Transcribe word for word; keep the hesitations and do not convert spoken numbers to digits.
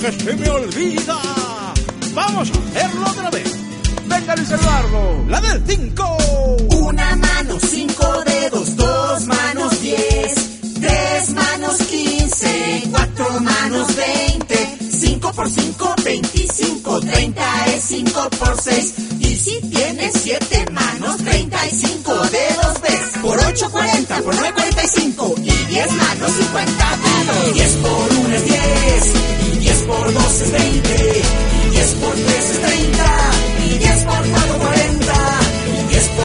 que se me olvida. Vamos a hacerlo otra vez. Venga, Luis Eduardo. La del cinco. Una mano, cinco dedos, dos manos, diez. Tres manos, quince. Cuatro manos, veinte. Cinco por cinco, veinticinco. Treinta es cinco por seis. Y si tienes siete manos, treinta y cinco dedos ves. Por ocho, cuarenta. Por nueve, cuarenta y cinco. Y diez manos, cincuenta dedos. Diez por